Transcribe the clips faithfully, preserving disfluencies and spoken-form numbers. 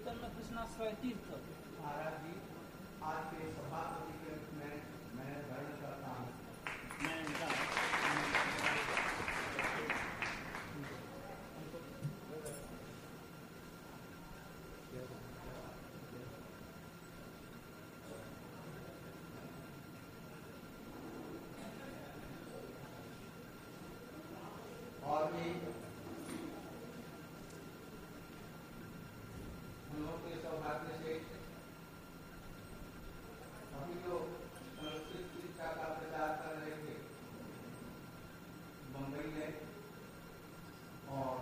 चैतन्य कृष्णाश्रय तीर्थ। महाराज जी, आज के सभापति के रूप में मैं वर्णन करता हूँ। मैं इनका और भी हम लोग के सौभाग्य से अभी जो संस्कृत शिक्षा का प्रचार कर रहे थे बम्बई में, और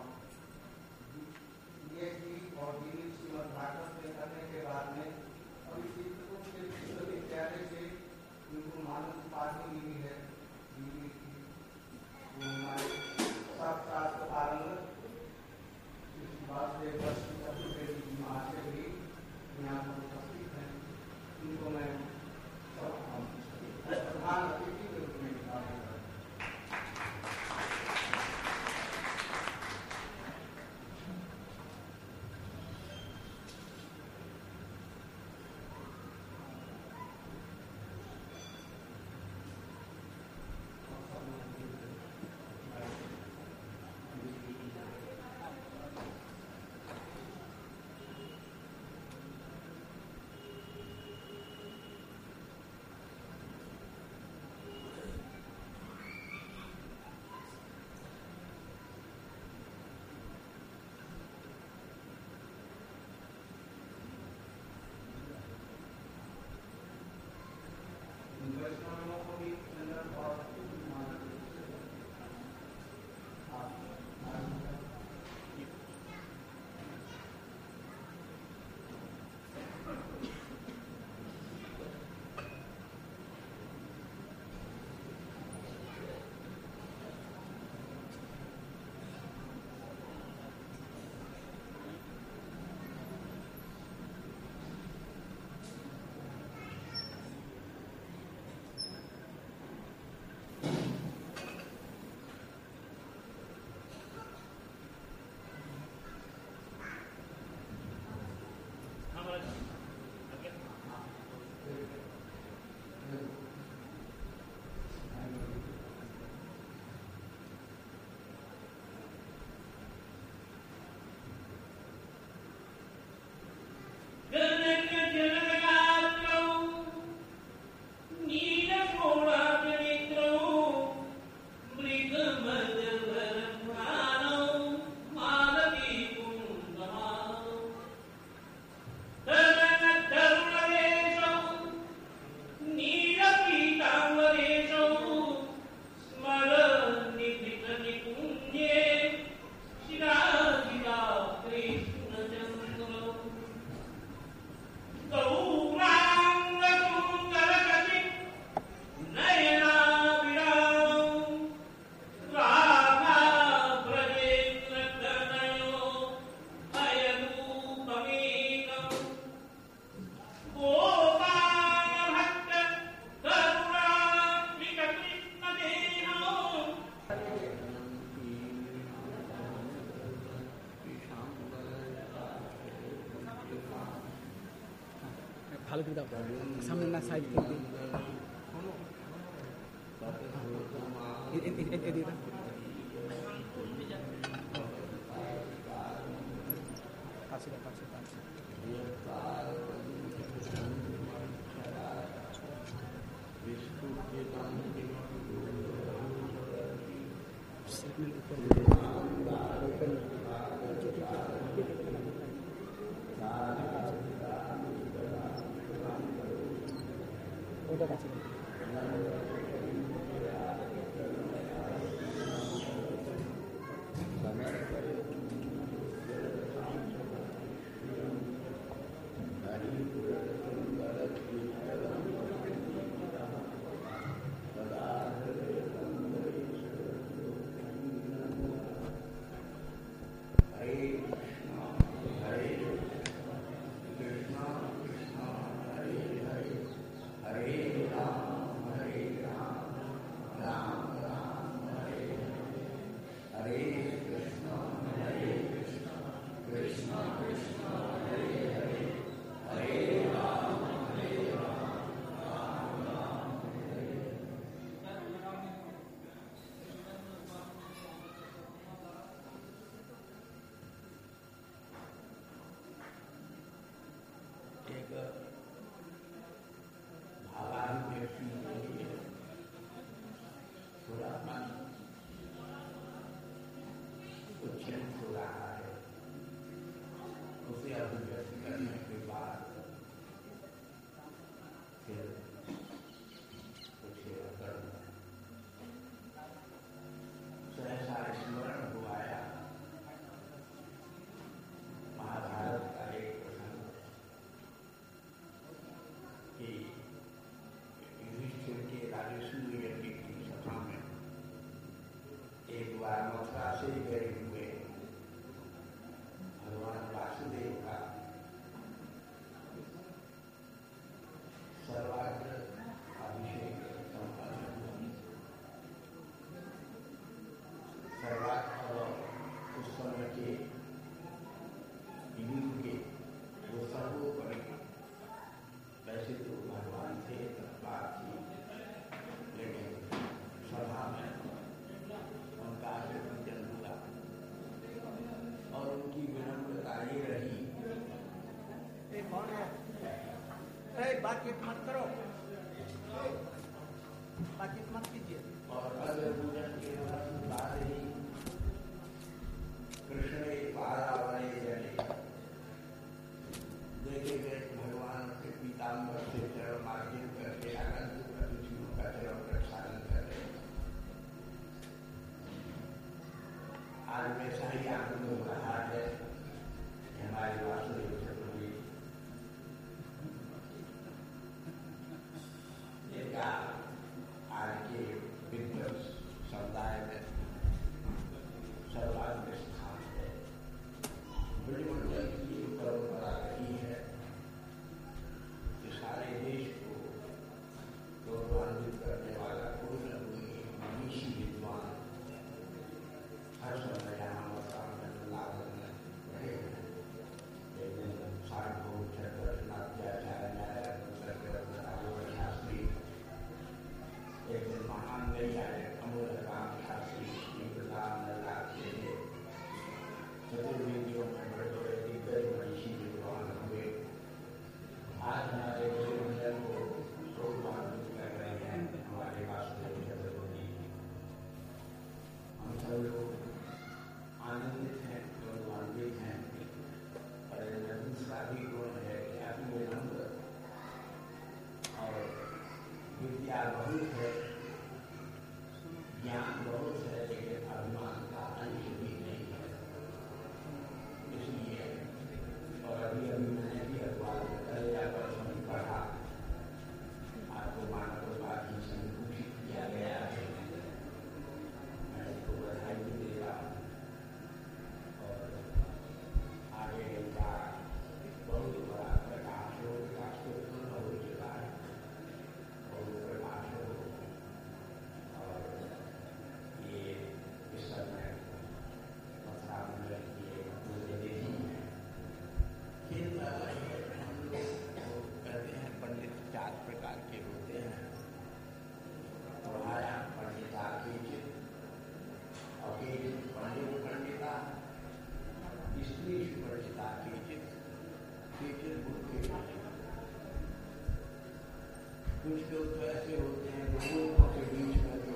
पीएचडी और डिग्री श्रीमद् भागवत में करने के बाद में अभी शिक्षकों के विश्वविद्यालय से उनको मानव उपाधि मिली है, डिग्री की। वो हमारे सब शास्त्र पारंगत इस बात से वर्ष चतुर्वेदी जी महाशय भी यहाँ पर उपस्थित हैं। उनको मैं प्रधान अतिथि के रूप में निकालूंगा। ভালো করে দাও, সামনে না সাইড থেকে এদিকে দাও। পাশে দাও, পাশে পাশে সেগমেন্ট উপর ওটা কাছে हरे कृष्ण विचलित हो रहा है उसे अभिव्यक्त करने के बाद फिर कुछ अगर सहसा स्मरण हो आया महाभारत का एक प्रसंग कि युधिष्ठिर के राजसूय यज्ञ की सभा में एक बार मथुरा से गए हुए भगवान वासुदेव का सर्वाग्र अभिषेक संपन्न हुआ। सर्वाग्र उस समय के युग के वो सर्वोपरि वैसे तो भगवान थे बात थी, लेकिन सभा में उनका आशीर्वचन हुआ और उनकी विनम्रता ये रही। ये कौन है? ए, बातचीत मत करो, बातचीत मत कीजिए। और अग्र पूजन के बाद ही कृष्ण पारावरे जने देखे गए भगवान के पीताम्बर से चरण मार्जन करके अनंत प्रतिष्ठियों का चरण प्रक्षालन कर रहे। आज वैसा ही आनंद हो रहा है हमारे वासुदेव चतुर्थी जिनका आज के विद्वत समुदाय में सर्वाग्र स्थान है। ब्रजमंडल की ये परंपरा रही है कि सारे देश को गौरवान्वित करने वाला कोई न कोई मनीषी विद्वान हर समय यहाँ मथुरा लागत में रहे हैं। एक दिन सार्वभौम चक्रवर्तीनाथाचार्य न्यायाधीश शास्त्री, एक दिन महान नैयायिक अमूल्यकांत शास्त्री श्री प्रधान नल्लाखे थे। चतुर्वेदियों में बड़े बड़े दिग्गज मनीषी विद्वान हुए। आज हमारे ब्रजमंडल को गौरवान्वित कर रहे हैं हमारे वासुदेव चतुर्थी। हम सब लोग आनंदित हैं, गौरवान्वित हैं। पर दूसरा भी गुण है कि अति विनम्र और विद्या बहुत है, ज्ञान बहुत है, लेकिन अभिमान का अंश भी नहीं है। इसलिए और अभी अभी मैंने भी अखबार में कल जाकर समझ पढ़ा, आपको मानव बात ही संकुचित किया गया है। मैं इसको बधाई भी दे रहा हूँ और आगे का बहुत बड़ा प्रकाश हो, राष्ट्रपूर्ण हो चुका है और प्रकाश हो। और ये इस समय मथुरा मंडल की एक पूरे देश में चिंता नहीं है। हम लोग कहते हैं पंडित चार प्रकार के होते हैं, पढ़ाया पंडिता केचित और केचित पंडित पंडिता, स्त्री पंडिता केचित, केचित बुद्धि पंडिता। कुछ लोग तो ऐसे होते हैं जो मूर्खों के बीच में जो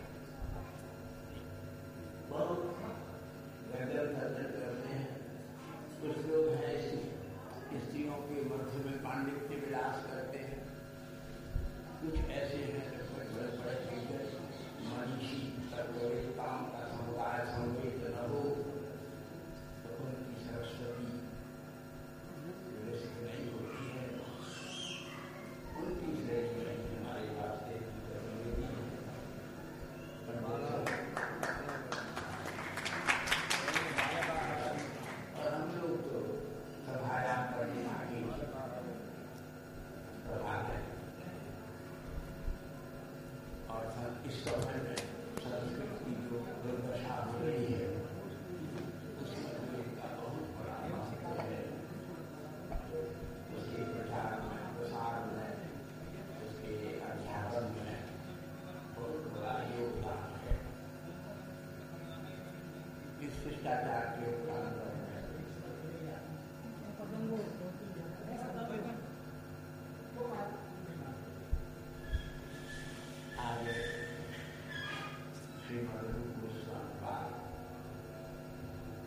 बहुत गर्दन गर्दन करते हैं। कुछ लोग हैं स्त्रियों के मध्य में पांडित्य विलास करते हैं। कुछ ऐसे हैं जो बड़े बड़े दिग्गज मनीषी सर्ववेदताओं का समुदाय संवेद न हो तो उनकी सरस्वती विकसित नहीं होती है। उनकी श्रेणी में हमारे वास्ते की जरूरी है। और हम लोग तो सभाया करने आगे प्रभाव है और इस समय में संस्कृत की जो दुर्दशा हो रही है उसमें का बहुत बड़ा महत्व है। उसके प्रचार में, प्रसार में, उसके अध्यापन में बहुत बड़ा योगदान है। इस शिष्टाचार के योगदान में आगे श्रीमद रूप गोस्वामी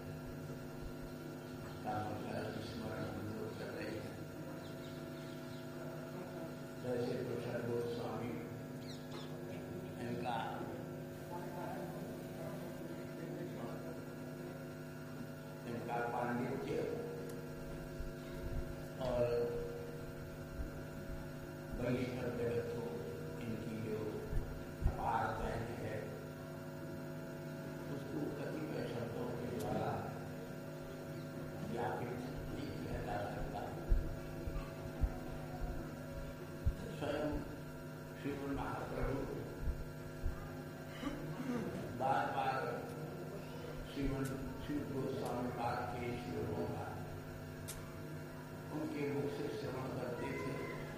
श्रीमन महाप्रभु बार बार श्रीमन शिव गोस्वामी पाद के श्लोकों का उनके मुख से श्रवण करते थे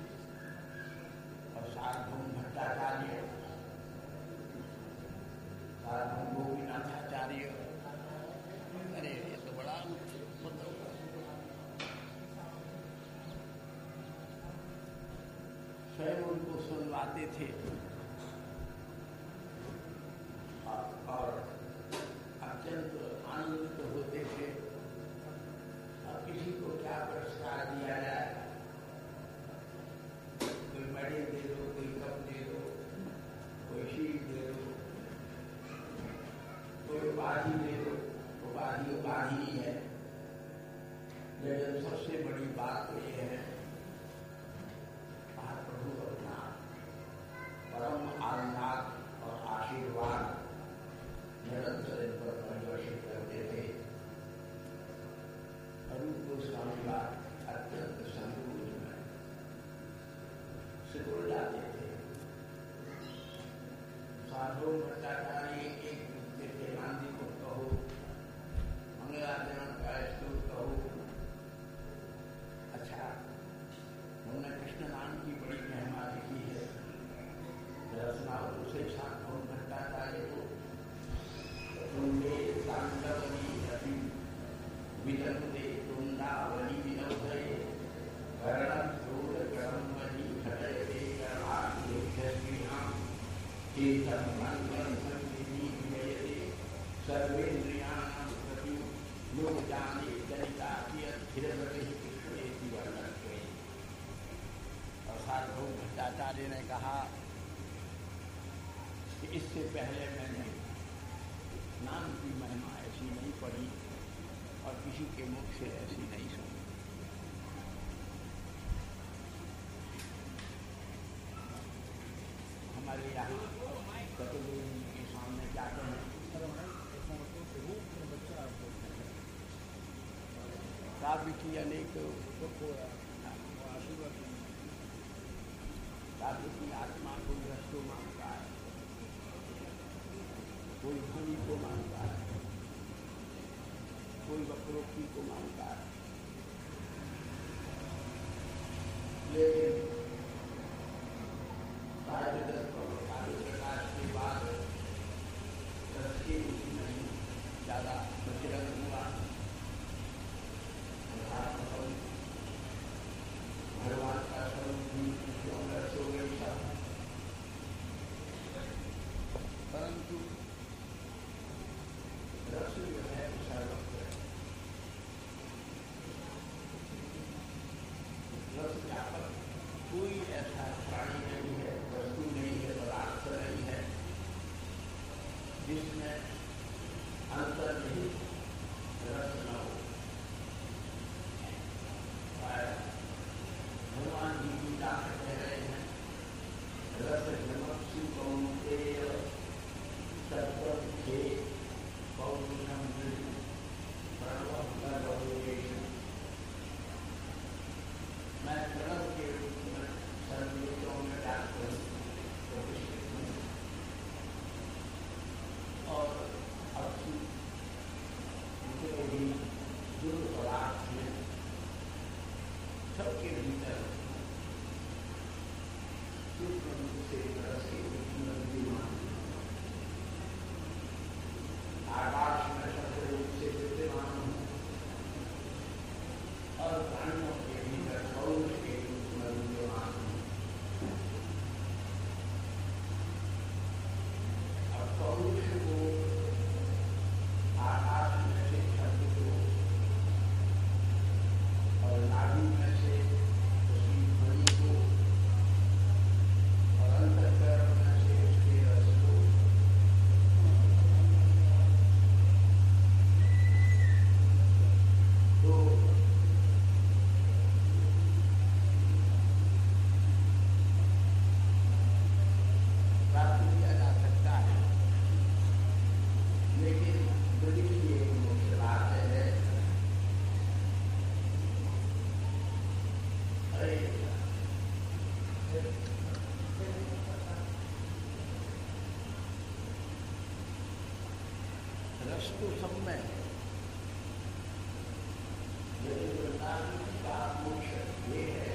और सार्वभौम भट्टाचार्य, सार्वभौम गोपीनाथाचार्य, अरे ये तो बड़ा मतलब स्वयं उनको सुनवाते थे और अत्यंत आनंदित होते थे। अब किसी को क्या पुरस्कार दिया जाए, कोई मेडल दे दो, कोई कप दे दो, कोई शील्ड दे दो, कोई उपाधि दे दो। उपाधि उपाधि ही है, लेकिन सबसे बड़ी बात तो यह है महाप्रभु अपना परम आनंद और आशीर्वाद निरंतर इन पर परिवर्तित करते थे। अरूप गोस्वामी बात अत्यंत संकोच में सिकुड़ जाते थे। सार्वभौम भट्टाचार्य एक दूसरे के गांधी को कहो, मंगलाचरण का श्लोक कहो। अच्छा, हमने कृष्ण नाम की बड़ी महिमा लिखी है, रचना उसे सार्वभौम भट्टाचार्य को तुंडे तांडवनी रवि विदंते तुंडावली विनोदये वर्णम क्रोध कर्मणि घटयते कर्माद्योक्षस्त्रीणां चेतन मंगलं संविधि विजयते सर्वेन्द्रियाणां प्रति योग जाने जनिता हिरण्यवती कृष्णेति वर्णन्ते। और सार्वभौम भट्टाचार्य ने कहा कि इससे पहले मैंने नाम की महिमा ऐसी नहीं पढ़ी और किसी के मुख से ऐसी नहीं सुनी। हमारे यहाँ चतुर्वेदी के सामने क्या कहें, काव्य की अनेक काव्य की आत्मा को ग्रस्तों मानता है, कोई ध्वनि को मानता है, कोई वक्रोक्ति को मानता है। लेकिन काव्य प्रकाश के बाद रस की रुचि नहीं ज्यादा प्रचलन हुआ। भगवान का स्वरूप भी रस हो गई सब, परंतु रस जो है सर्वत्र रस व्यापक, कोई ऐसा प्राणी नहीं है, वस्तु नहीं है, पदार्थ नहीं है जिसमें अंतर्निहित रस न हो। भगवान जी गीता में कह रहे हैं, रस जमक्षु कौन्तेय सत्वखे पौरुषम प्रणव गर्भवेश। मैं प्रणव के रूप में सर्वलोकों में व्याप्त हूँ, प्रतिष्ठित हूँ, और अक्षु जितने भी जुड़ पदार्थ हैं सबके भीतर सूक्ष्म रूप से रस के विद्यमान, आकाश में शब्द रूप से विद्यमान हूँ और प्राणियों के भीतर पौरुष के रूप में विद्यमान हूँ। और पौरुष को आकाश में से शब्द को और नाभि में से उसकी ध्वनि को और अंतःकरण वस्तु सब में है। यदि वृंदावन का मोक्ष ये है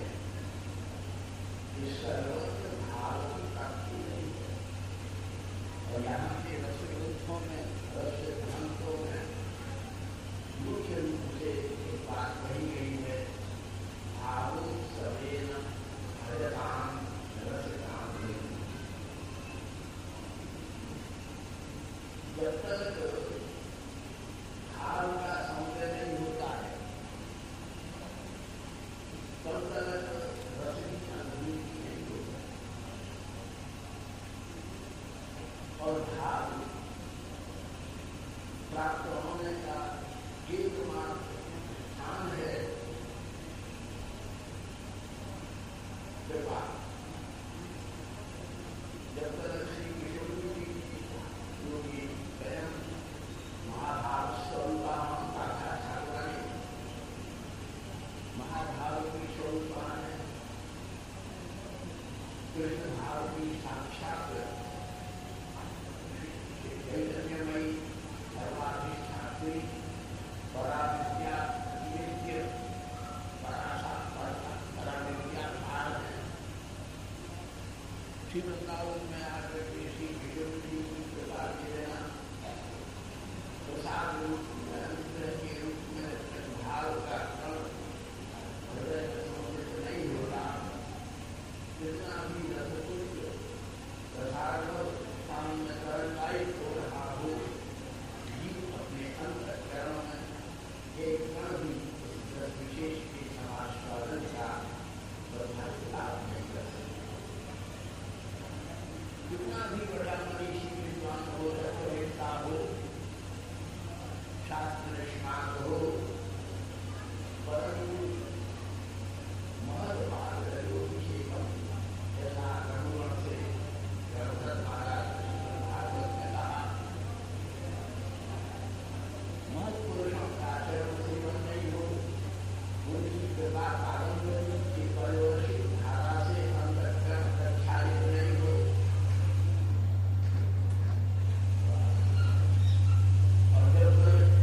कि सर्वत्र भाव की प्राप्ति नहीं है। और यहाँ के रस ग्रंथों में, रस ग्रंथों में मुख्य रूप से एक बात कही गई है, भाव सवेन भजताम रसताम। जब तक भाव का सौंदर्य नहीं होता है तब तक रस की अनुभूति नहीं होती। और भाव प्राप्त होने का एकमात्र स्थान है कृपा। जब तक श्री किशोर जी योगी स्वयं महाभारत स्वरूपा गाथा ठाकुरा ने महाभारत की स्वरूपा है, कृष्ण भाव की साक्षात चैतन्यमयी सर्वाधिष्ठात्री परा विद्या नित्य पराशा परा विद्या भार है। श्री वृंदावन में आकर के श्री किशोर जी की कृपा के देना प्रसाद रूप में अनुग्रह के रूप में भाव का कण हृदय में समर्पित नहीं होता। जितना भी रसपुत्र प्रसाद सामने करनाई हो रहा हो, जीव अपने अंतःकरण में एक कण भी रस विशेष के समास्वादन का सौभाग्य लाभ नहीं कर सकता। जितना भी बड़ा मनीषी विद्वान हो, रसवेत्ता हो, शास्त्र निष्णात हो, परंतु महत्वाद योगिशेखम जैसा अनुगुण से भरत महाराज भागवत में कहा, महत्पुरुषों का चरण सेवन नहीं हो, उनकी कृपा पारंपरिक की परिवर्तित धारा से अंतःकरण प्रक्षालित नहीं हो, और जब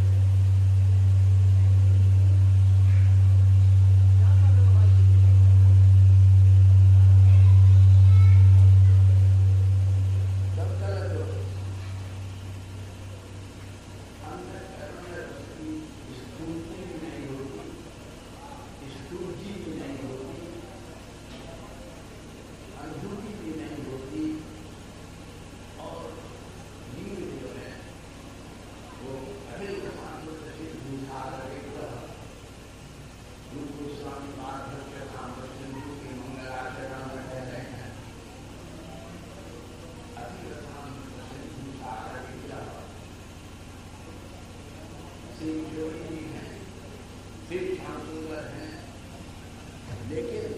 फिर श्याम सुंदर है, लेकिन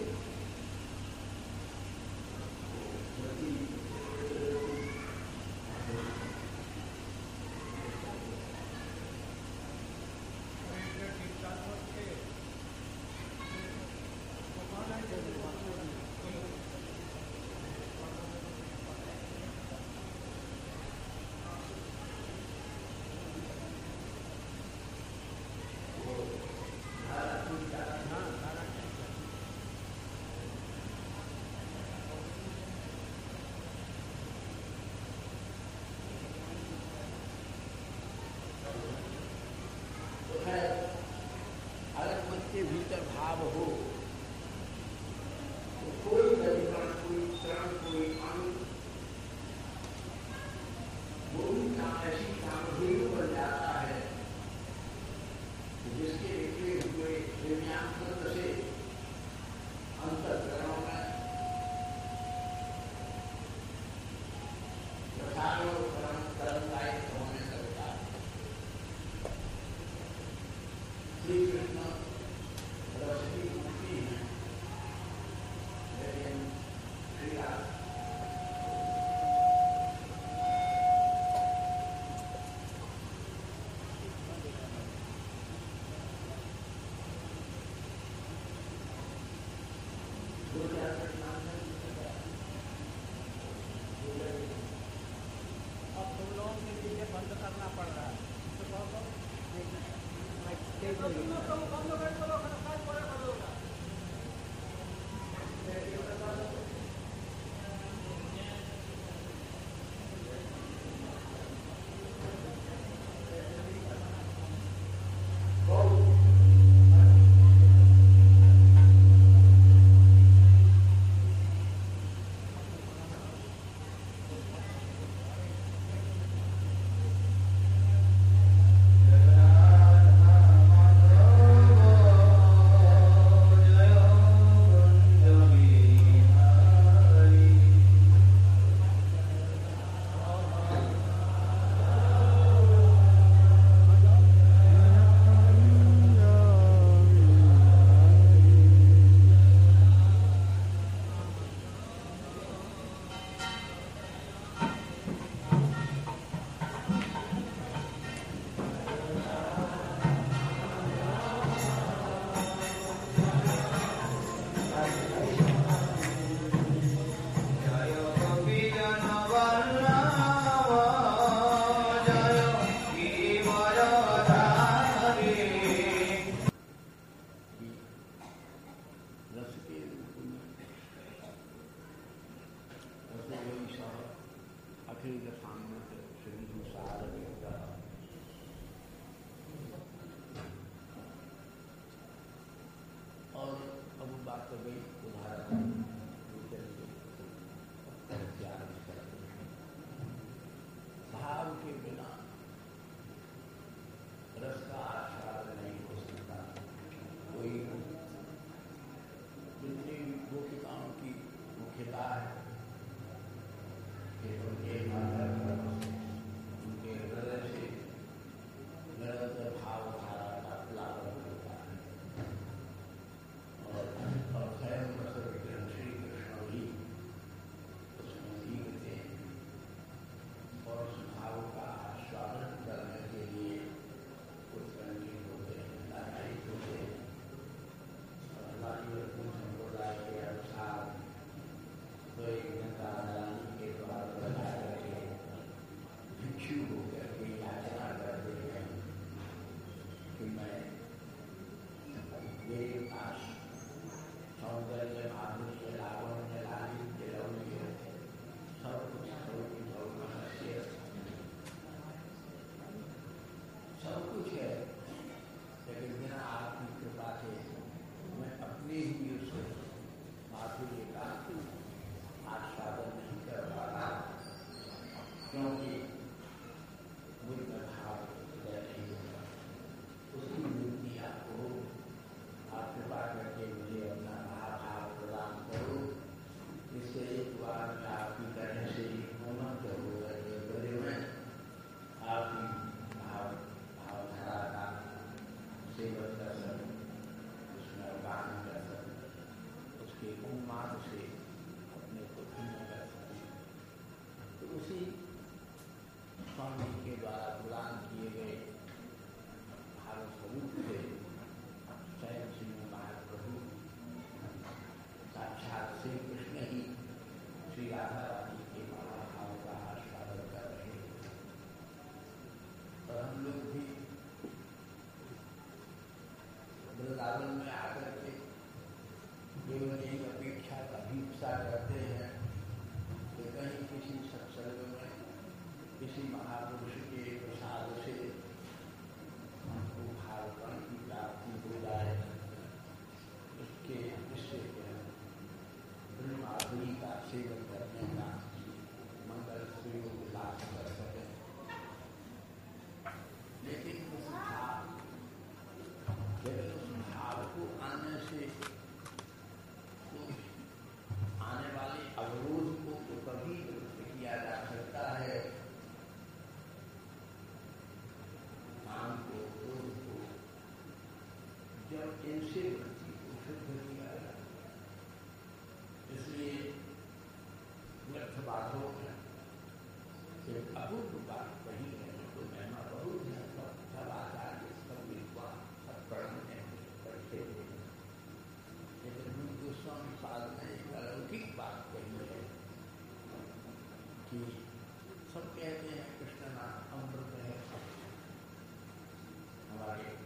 सब कहते हैं कृष्ण नाम अमृत है। हमारे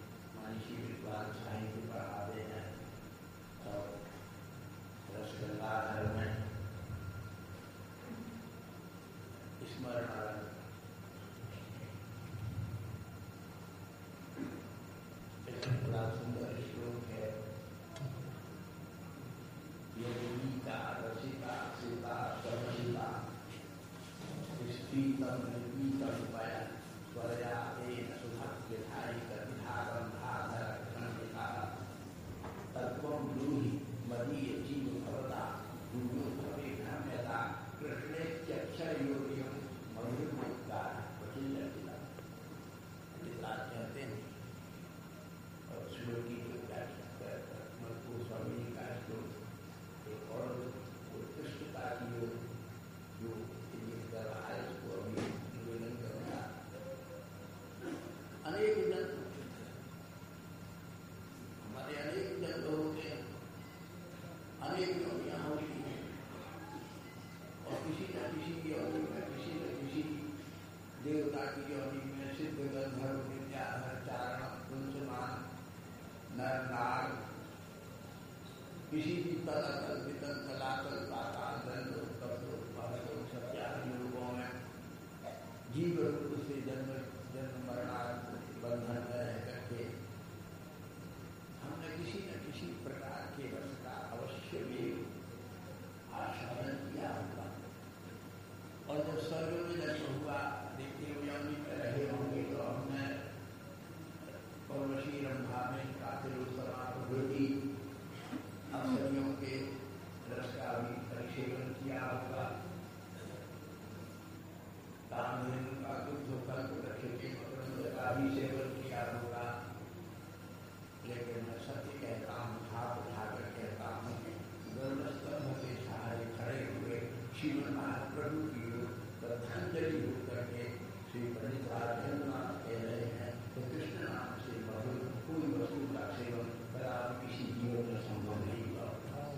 मनीषी विद्वान साहित्य पढ़ाते हैं सब रसगंगाधर में स्मरण बड़ा सुंदर श्लोक है। ये गीता रसिका सीता सर्वशिता स्त्रीतम निर्गीतम पया स्वरया तेन सुभक्त विधायी कविधारम धाधर खंडिता तत्वं ब्रूहि मदीय जीव भवता गुरु भवे धर्म्यता कृष्णे चक्षयोर्यं मधुर्मुक्ता प्रचिल्लतिला। कहते हैं और श्लोक की जो व्याख्या कर स्वामी जी का श्लोक एक और उत्कृष्टता की जो जो कर रहा है उसको अभी निवेदन करूंगा। अनेक जन हमारे अनेक जन होते हैं, अनेक योनियां होती हैं और किसी न किसी योनि में किसी न किसी देवता की योनि में सिद्ध गंधर्व विद्याधर चारण कुंसमान नर नाग किसी भी तरह तल वितल तलातल पाताल दंड सत्यादि लोगों में जीव रूप से जन्म जन्म मरणार्थ बंधन में रह करके हमने किसी न किसी प्रकार के रस का अवश्य भी आस्वादन किया होगा। और जब स्वर्ग में जन्म हुआ देखते हुए योनि में रहे होंगे तो हमने पौर्वशी रंभा में कातिलोत्समा प्रभृति अप्सरियों के रस का भी परिसेवन किया होगा। कामधेनु का दुग्ध कल्प रक्षते मकरंद का भी सेवन किया होगा। लेकिन मैं सत्य कहता हूँ, हाथ उठाकर कहता हूँ, गर्भस्तंभ के सहारे खड़े हुए श्रीमन महाप्रभु की ओर श्रद्धांजलि होकर के श्री पंडित राजेंद्रनाथ कह रहे हैं तो कृष्ण नाम से मधुर कोई वस्तु का सेवन करा किसी जीवन में संभव नहीं हुआ।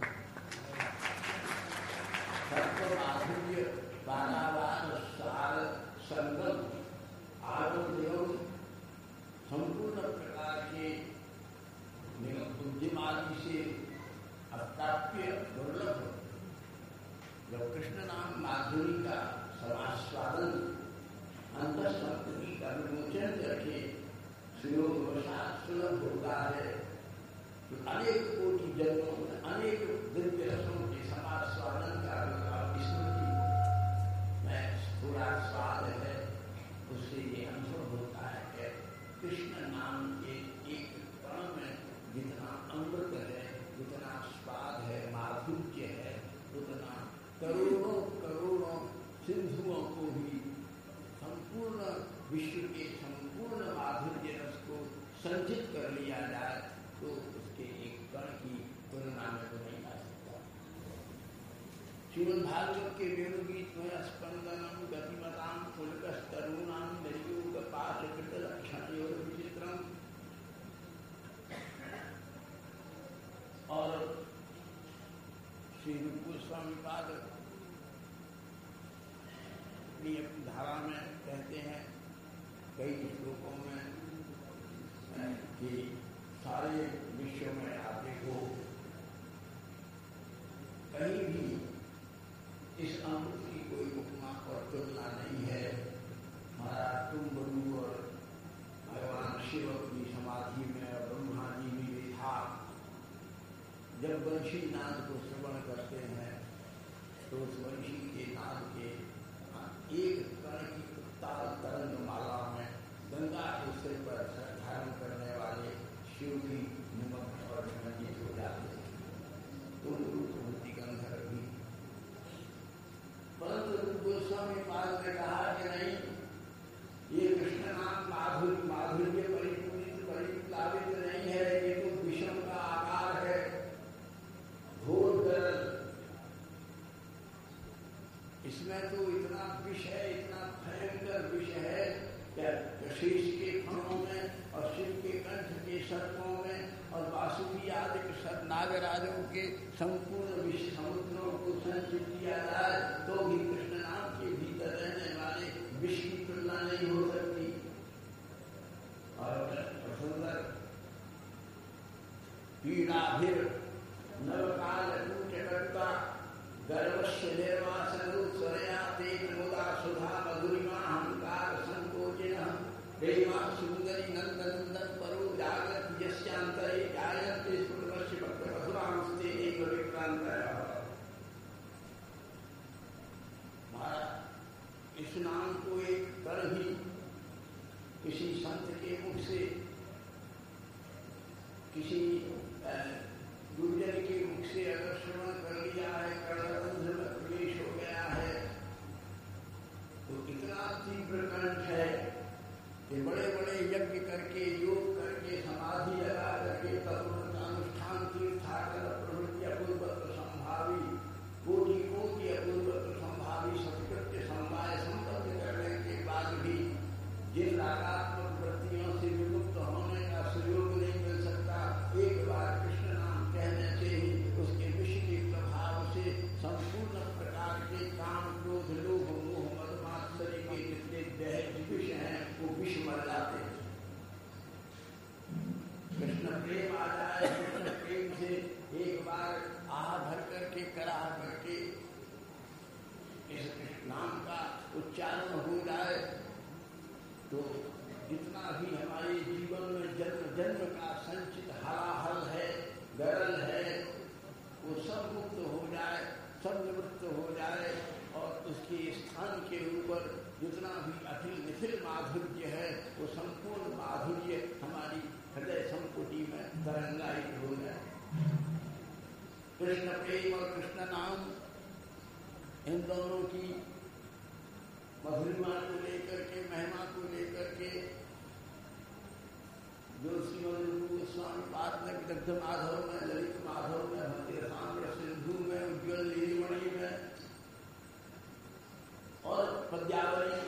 सत्व माधुर्य बालावान सार संगम आरोग्य संपूर्ण प्रकार के बुद्धिमानी से अप्राप्य दुर्लभ जब कृष्ण नाम माधुरी का समास्वादन अंतःसंतति का विमोचन करके सुयोगवशात सुलभ होता है तो अनेक कोटि जन्मों में अनेक दिव्य रसों के समास्वादन का स्मृति में थोड़ा स्वाद है, उससे ये अनुभव होता है कि कृष्ण नाम के एक कण में जितना अमृत है, जितना स्वाद है, माधुर्य है, उतना करोड़ों करोड़ों सिंधुओं को भी संपूर्ण विश्व के संपूर्ण माधुर्य रस को संचित कर लिया जाए तो उसके एक कण की तुलना में तो नहीं आ सकता। श्रीमद् भागवत के वेणुगीत में स्पंदनम गतिमताम पुलकस तरुणाम निर्योग पाशकृत लक्षण योग विचित्रम और श्री रूप गोस्वामी पाद अपनी अपनी धारा में कहते हैं कई श्लोकों में कि सारे विश्व में आप देखो कहीं भी इस अमृत की कोई उपमा और तुलना नहीं है। महाराज तुम बलू और भगवान शिव की समाधि में ब्रह्मा जी भी भी था। जब वंशी नाद को श्रवण करते हैं तो उस वंशी के नाद के एक कण की उत्ताल तरंग माला में गंगा के सिर पर धारण करने वाले शिव भी निमग्न और निमज्जित हो जाते हैं। तो रूपवती गंधर्व भी परंतु रूप गोस्वामी पाद ने कहा कि नहीं, ये कृष्ण नाम माधुर्य माधुर्य परिपूरित परिप्लावित नहीं है, ये तो विषम का आकार है, घोर गरल। इसमें तो इतना विष है, इतना भयंकर विष है कि शेष के फणों में और शिव के कंठ के सर्पों में और वासुकी आदि सब नागराजों के संपूर्ण विष समुद्रों को संचित किया जाए तो भी कृष्ण नाम के भीतर रहने वाले विष की तुलना नहीं हो सकती। और सुंदर पीड़ाभिर नवकाल कूटकर्ता गर्वस्य निर्वासनु स्वया तेन मुदा सुधा मधुरिमा अहंकार संकोचिनः प्रेमा सुंदरी नंदनंदन परो जागृत यस्यांतरे जायन्ते स्फुटवश्य भक्त मधुरांस्ते एक विक्रांतयः। महाराज इस नाम को एक कर ही किसी संत के मुख से किसी गुरुजन के मुख से अगर श्रवण कर लिया है, कर्णरंध्र में प्रवेश हो गया है, तो इतना तीव्र कंठ है कि बड़े बड़े यज्ञ करके, योग करके, समाधि लगा करके, तत्व अनुष्ठान तीर्थाटन प्रवृत्ति अपूर्वत्व संभावी, कोटि कोटि अपूर्वत्व संभावी सत्कृत्य समवाय संपन्न करने के बाद भी जिन रागात्मक वृत्तियों से विमुक्त होने का सुयोग नहीं मिल सकता, एक बार कृष्ण नाम कहने से ही उसके विष के प्रभाव से संपूर्ण प्रकार के काम, क्रोध, लोभ, मोह, मद, मात्सर्य के जितने दहेज विष हैं वो विष मर जाते हैं। कृष्ण प्रेम आ जाए, कृष्ण प्रेम से एक बार आह भर करके, कराह करके इस नाम का उच्चारण हो जाए तो जितना भी हमारे जीवन में जन्म जन्म का संचित हलाहल है, गरल है, वो सब मुक्त हो जाए, सब निवृत्त हो जाए और उसके स्थान के ऊपर जितना भी अखिल निखिल माधुर्य है वो संपूर्ण माधुर्य हमारी हृदय संपुटी में तरंगायित हो जाए। कृष्ण प्रेम और कृष्ण नाम इन दोनों की मधुरिमा को लेकर के, महिमा को लेकर के जो श्रीमद गोस्वामी पाद में, विदग्ध माधव में, ललित माधव में, भक्ति रसामृत सिंधु में, उज्ज्वल लीलमणि में और पद्यावली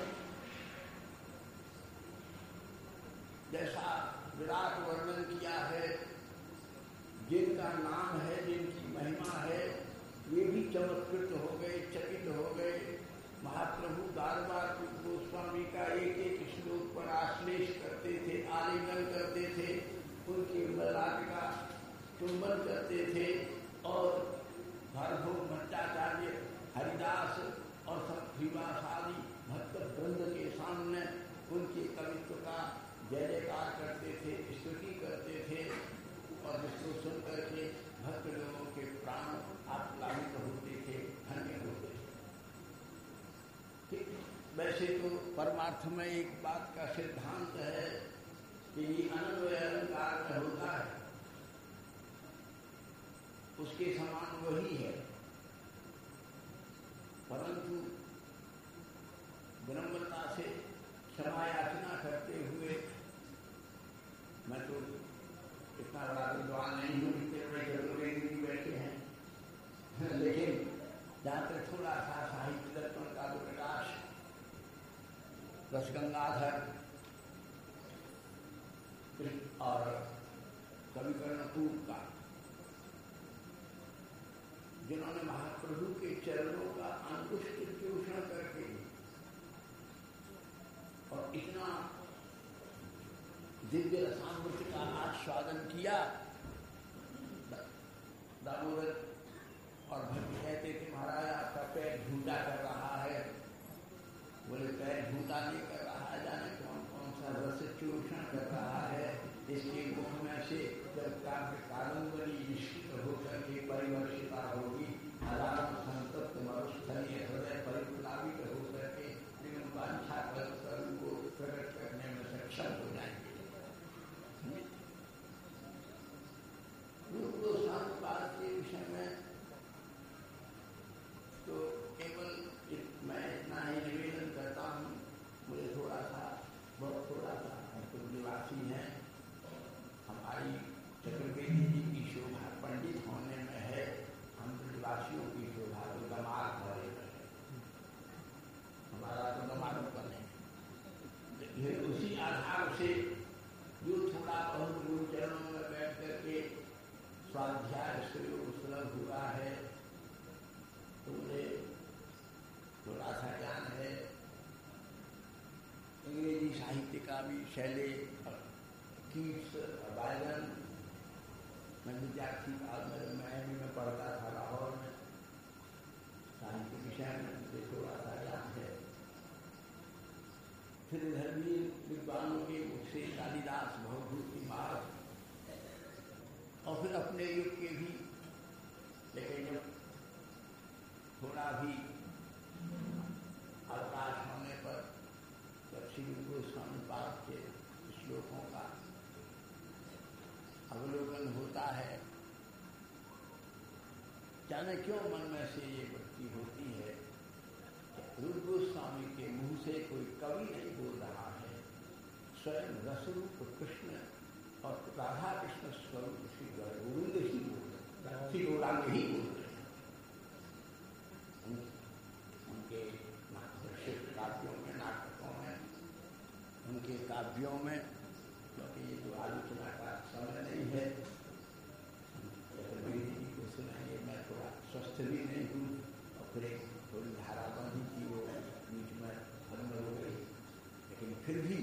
जैसा विराट वर्णन किया है, जिनका नाम है, जिनकी महिमा है, वे भी चमत्कृत हो गए, चकित हो गए। महाप्रभु बार बार गोस्वामी का एक एक श्लोक पर आश्लेष करते थे, आलिंगन करते थे, उनकी ललाट का चुंबन करते थे और भार्गव भट्टाचार्य, हरिदास और श्रीवास आदि भक्त वृंद के सामने उनके कवित्व का जय जयकार करते थे, स्तुति करते थे और जिसको सुन करके भक्त लोगों के प्राण आप्लावित होते थे, धन्य होते थे। वैसे तो परमार्थ में एक बात का सिद्धांत है कि ये अन्वय अलंकार में होता है, उसके समान वही है, परंतु विनम्रता से क्षमा याचना करते हुए, मैं तो इतना बड़ा विद्वान नहीं हूँ, इतने बड़े जरूरी भी बैठे हैं, लेकिन जहाँ तक थोड़ा सा साहित्य दर्पण का प्रकाश रसगंगाधर और कवि कर्णपूर का, जिन्होंने महाप्रभु के चरणों का अंकुश चूषण करके और इतना दिव्य रसामृत का आस्वादन किया। दामोदर और भक्त कहते थे महाराज आपका पैर झूठा कर रहा है। बोले पैर झूठा नहीं कर रहा है, जाने कौन कौन सा रस चूषण कर रहा है। इसके मुख में से जब काव्य कादंबरी निश्चित होकर के परिवर्षिता होगी, हजारों संतप्त मरुस्थलीय हृदय परिप्लावित होकर के निगम वांछा कल्पतरु को प्रकट करने में सक्षम हो जाएंगे। गोस्वामी के विषय में तो केवल मैं इतना ही निवेदन करता हूँ, मुझे थोड़ा सा, बहुत थोड़ा सा, तो निवासी हैं, हमारी चतुर्वेदी जी की शोभा पंडित होने में है, हम निवासियों की शोभा तो दमाग भरे में है, हमारा तो दमाग बने। उसी आधार से जो थोड़ा बहुत गुरु चरणों में बैठ करके स्वाध्याय सुयोग सुलभ हुआ है, तो मुझे थोड़ा सा ज्ञान है। अंग्रेजी साहित्य का भी शैली, कीट्स, बायरन, मैं विद्यार्थी काल में मैं एम ए में पढ़ता था लाहौर में, साहित्य विषय में मुझे थोड़ा सा ज्ञान है। फिर इधर भी विद्वानों के मुख से कालिदास, भवभूति, मार्ग और फिर अपने युग के भी, लेकिन जब थोड़ा भी अवकाश होने पर जब श्री गोस्वामी पाद के श्लोकों का अवलोकन होता है, जाने क्यों मन में से ये वृत्ति होती है कि रूप गोस्वामी के मुंह से कोई कवि नहीं बोल रहा है, स्वयं रसरूप कृष्ण और राधा कृष्ण स्वरूप श्री गोविंद ही बोल रहे, श्री गौरांग ही बोल रहे हैं। उनके नाट्य काव्यों में, नाटकों में, उनके काव्यों में, क्योंकि ये जो आलोचना का समय नहीं है, मेरी जी को सुनाइए, मैं थोड़ा स्वस्थ भी नहीं हूँ और फिर एक थोड़ी धाराबंदी की वो बीच में भंग हो गई, लेकिन फिर भी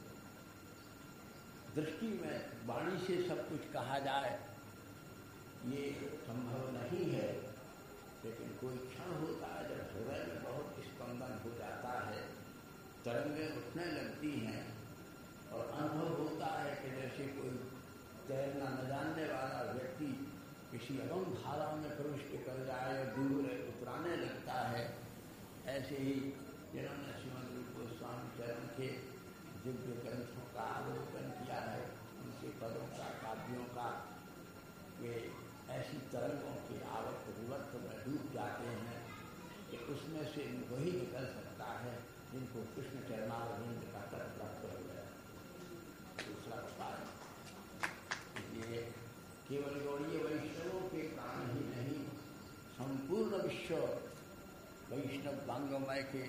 दृष्टि में वाणी से सब कुछ कहा जाए ये संभव नहीं है। लेकिन कोई क्षण होता है जब हृदय में बहुत स्पंदन हो जाता है, तरंगें उठने लगती हैं और अनुभव होता है कि जैसे कोई तैरना न जानने वाला व्यक्ति किसी अगम धारा में प्रविष्ट कर जाए और दूर उतराने लगता है। ऐसे ही जिन्होंने श्रीमद रूप गोस्वामी चरण के दिव्य ग्रंथों का अवलोकन किया है, उनके पदों का, काव्यों का, वे ऐसी तरंगों के आवर्त विवर्त में डूब जाते हैं कि उसमें से वही निकल सकता है जिनको कृष्ण चरणारविंद का कर प्राप्त हो गया। दूसरा उपाय ये केवल गौड़ीय वैष्णवों के प्राण ही नहीं, संपूर्ण विश्व वैष्णव वांगमय के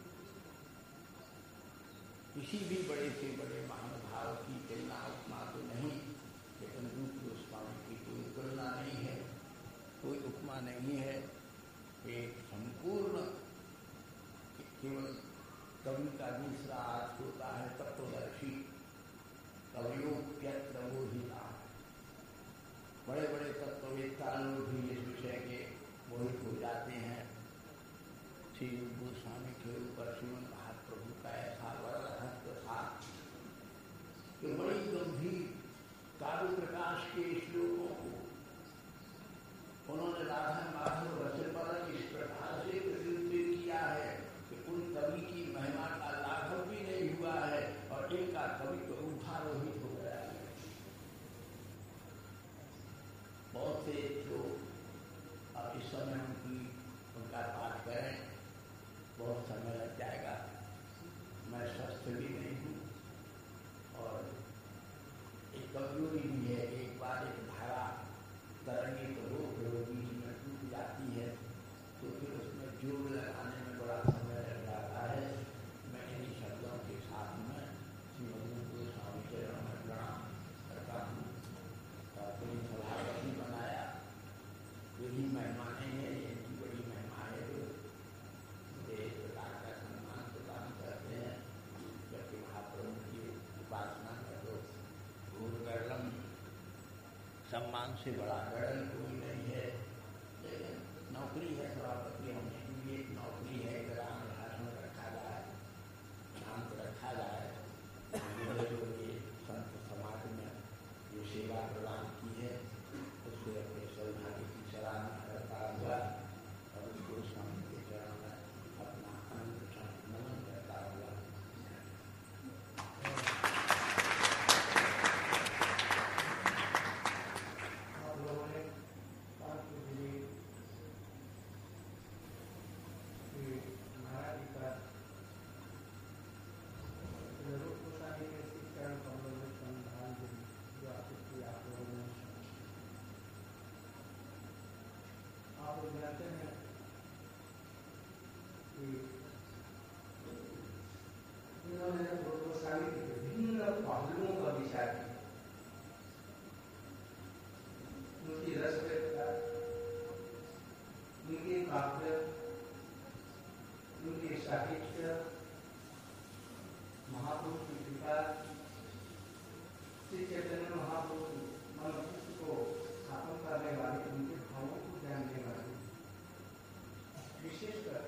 किसी भी बड़े से बड़े महानुभाव की तुलना उपमा तो नहीं, लेकिन रूप गोस्वामी की कोई तुलना नहीं है, कोई उपमा नहीं है। एक संपूर्ण केवल कवि का दूसरा अर्थ होता है तत्वदर्शी, कवयोप्यत्र मोहिता। बड़े बड़े तत्ववेत्ता लोग भी इस विषय के मोहित हो जाते हैं। श्री गोस्वामी के ऊपर श्रीमद् महाप्रभु का ऐसा वरद हस्त था कि बड़ी गंभीर काव्य प्रकाश के श्लोकों को उन्होंने राधा माधव रसपरन इस प्रकार से प्रस्तुत किया है कि उन कवि की महिमा का लाघव भी नहीं हुआ है और इनका कवि तो ऊर्धारोहित हो गया है। बहुत से लोग अब इस समय उनकी उनका पाठ करें, बहुत समय लग जाएगा। मैं स्वस्थ भी नहीं हूँ और एक कमजोरी भी है। एक बार एक धारा तरंगित हो फिर बीच में टूट जाती है तो फिर उसमें जोड़ लगाने में बड़ा समय लग जाता है। मैं इन्हीं शब्दों के साथ में श्रीमद गोस्वामी चरणों में प्रणाम करता हूँ। अपनी सभापति बनाया, यही महिमा नहीं है, ये इनकी बड़ी महिमा है जो मुझे एक प्रकार का सम्मान प्रदान करते हैं। जबकि महाप्रभु की उपासना में तो भूल गढ़लम सम्मान से बड़ा गढ़ल कोई नहीं है। लेकिन नौकरी है सभापति, हमने भी एक नौकरी है, ग्राम भाषण रखा जाए, शांत रखा जाए। जो ये संत समाज में जो सेवा प्रदान की है उससे अपने सौभाग्य की सराहना करता हुआ और उसको स्वामी के चरण में अपना अनंत नमन करता हुआ आप लोगों ने बात को मिली कि महाराज जी का रूप गोस्वामी के शिक्षण कमलों में संधान जो आपकी आप लोगों ने आप लोग जानते हैं कि इन्होंने रूप गोस्वामी के विभिन्न पहलुओं का विचार किया। उनकी रसवेदता, उनके काव्य, उनके साहित्य, महापुरुष की कृपा, श्री चैतन्य महापुरुष मनुष्य को करने वाले, उनके भावों को जानने वाले, विशेषकर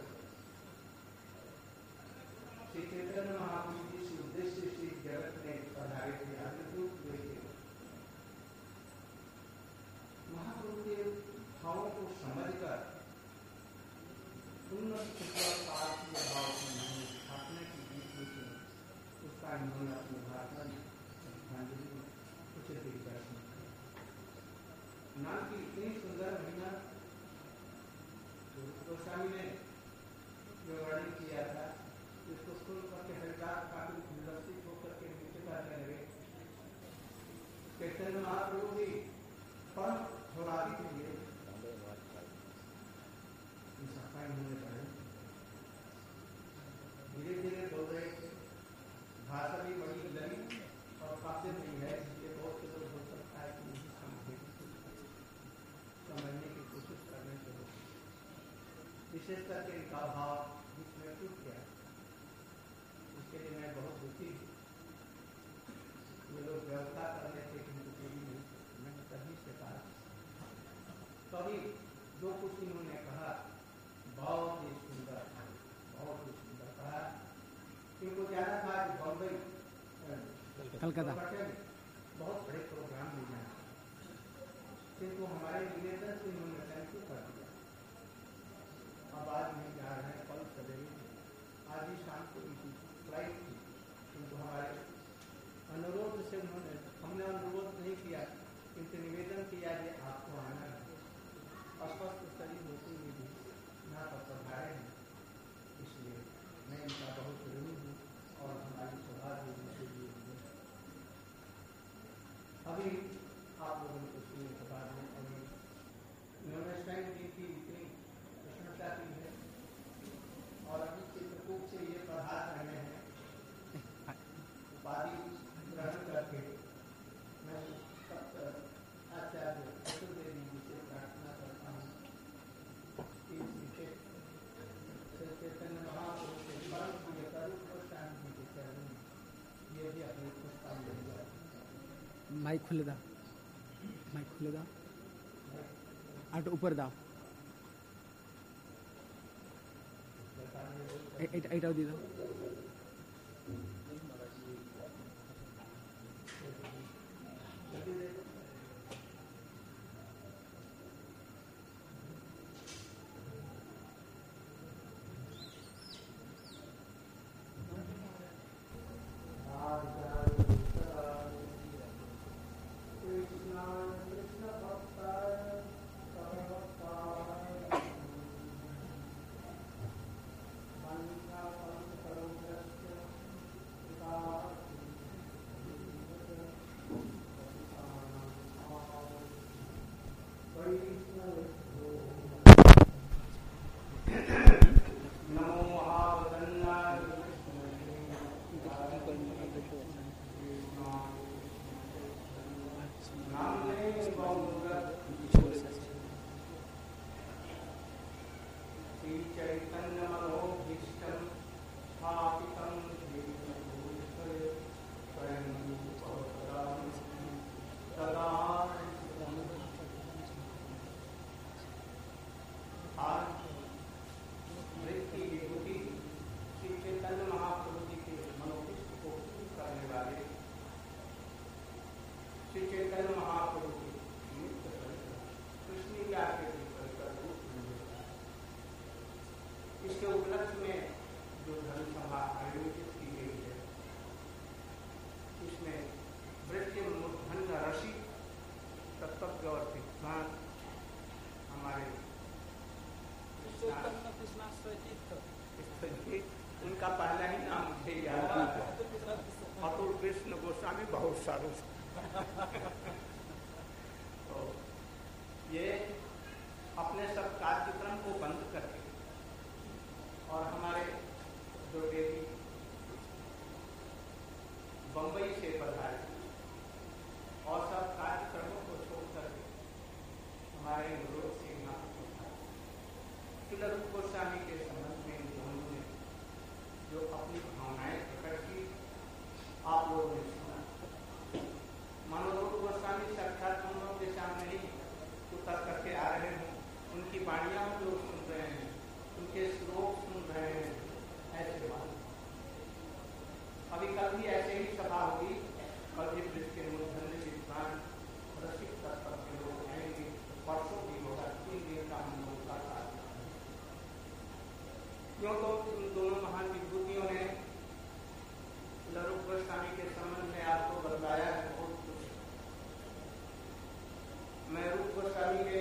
श्री चैतन्य महाप्रभु जी इस उद्देश्य से जगत में पधारे थे, आविर्भूत हुए थे। महाप्रभु के भावों को समझकर उन्नत काल की अभाव की नहीं स्थापना की गई थी, उसका इन्होंने अपने भारत में श्रद्धांजलि में उचित दिग्दर्शन किया। नाम की इतनी सुंदर महिमा गोस्वामी ने जो वर्णन किया था, जिसको सुन करके हरिदास काफी उल्लसित होकर के नीचे करने लगे। चैतन्य महाप्रभु भी परम थोड़ादी के लिए धीरे धीरे बोल रहे थे। भाषा भी बड़ी लगी और काफी नहीं है, जिसके बहुत से लोग हो सकता है कि मुझे समझे समझने की कोशिश करने से हो, विशेष करके इनका भाव जिसमें टूट गया, इसके लिए मैं बहुत दुखी हूँ। ये लोग व्यवस्था करने से मुझे भी नहीं, मैंने कभी से कहा, कभी जो कुछ इन्होंने कहा बहुत ही सुंदर, बहुत ही सुंदर कहा। इनको जाना था कि बम्बई कलकत्ता बहुत बड़े प्रोग्राम में जाना, किंतु हमारे निवेदन से इन्होंने कैंसिल कर दिया। अब आज नहीं जा रहे हैं, कल सवेरे आज ही शाम को इनकी फ्लाइट थी, किंतु हमारे अनुरोध से उन्होंने, हमने अनुरोध नहीं किया, किंतु निवेदन किया कि आपको आना है। अस्वस्थ शरीर होते हुए भी यहाँ पर पधारे हैं, इसलिए मैं इनका बहुत ऋणी हूँ और हमारी सौभाग्य उनके लिए है। अभी आप लोगों को सुनने के बाद में अभी इन्होंने स्वयं जी की इतनी प्रशंसा की है और अभी चित्रकूट से ये पधार रहे हैं उपाधि ग्रहण करके। मैं आचार्य चतुर्वेदी जी से प्रार्थना करता हूँ कि चैतन्य महाप्रभु के परम प्रिय स्वरूप गोस्वामी जी के चरणों में ये भी अपने पुस्तक ले जाए। माइक खुले दा, माइक खुले दा, आठ ऊपर दा, एट दी दो। इसके उपलक्ष्य में जो धर्म सभा आयोजित की गई है, इसमें वृत्ति मूर्धन रसी तत्व और सिद्धांत हमारे उनका पहला ही नाम मुझे याद है, अतुल कृष्ण गोस्वामी बहुत सारों तो ये अपने सब कार्यक्रम को बंद करके और हमारे जो देवी बंबई से पधारे और सब कार्यक्रमों को छोड़ करके हमारे अनुरोध से यहाँ तिलक गोस्वामी के संबंध में दोनों ने जो अपनी भावनाएं प्रकट की, आप लोगों ने सुना। मनोरोग क्यों तो उन दोनों महान विभूतियों ने रूप गोस्वामी के संबंध में आपको बतलाया है बहुत कुछ। मैं रूप गोस्वामी के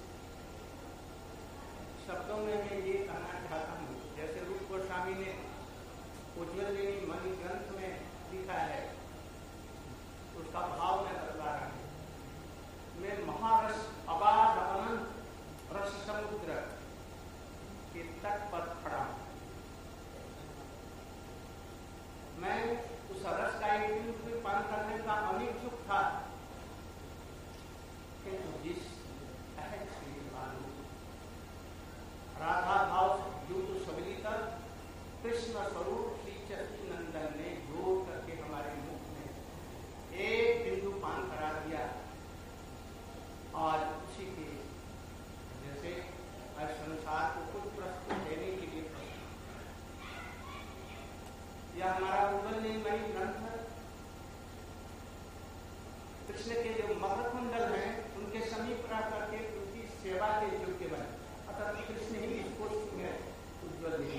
शब्दों में मैं ये कहना चाहता हूँ, जैसे रूप गोस्वामी ने उज्ज्वलिनी मणि ग्रंथ में लिखा है, उसका भाव में बतला रहा हूँ। मैं महारस अबाध अनंत रस समुद्र के तट पर खड़ा हूँ। मैं उस रस का एक दिन भी पान करने का अनिच्छुक था, किंतु जिस अहद श्री बालू राधा भाव युक्त सबलीकर कृष्ण स्वरूप श्री चतुर नंदन ने जोर करके हमारे मुख में एक बिंदु पान करा दिया, और उसी के जैसे आज संसार को कुछ प्रस्तुत देने के लिए यह हमारा उज्ज्वलिनी मणि ग्रंथ कृष्ण के जो मकरकुंडल हैं उनके समीप रह करके उनकी सेवा के योग्य बने, अतः कृष्ण ही इसको में उज्ज्वलिनी